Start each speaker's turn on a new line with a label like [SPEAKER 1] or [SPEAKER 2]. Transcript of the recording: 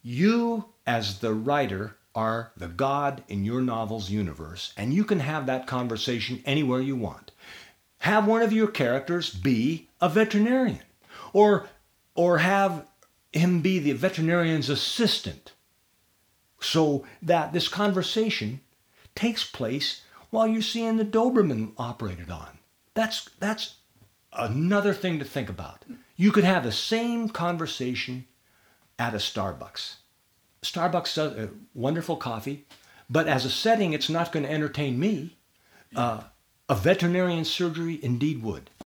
[SPEAKER 1] You, as the writer, are the God in your novel's universe, and you can have that conversation anywhere you want. Have one of your characters be a veterinarian, or have him be the veterinarian's assistant, so that this conversation takes place while you're seeing the Doberman operated on. That's another thing to think about. You could have the same conversation at a Starbucks. Starbucks does a wonderful coffee, but as a setting, it's not going to entertain me. A veterinarian surgery indeed would.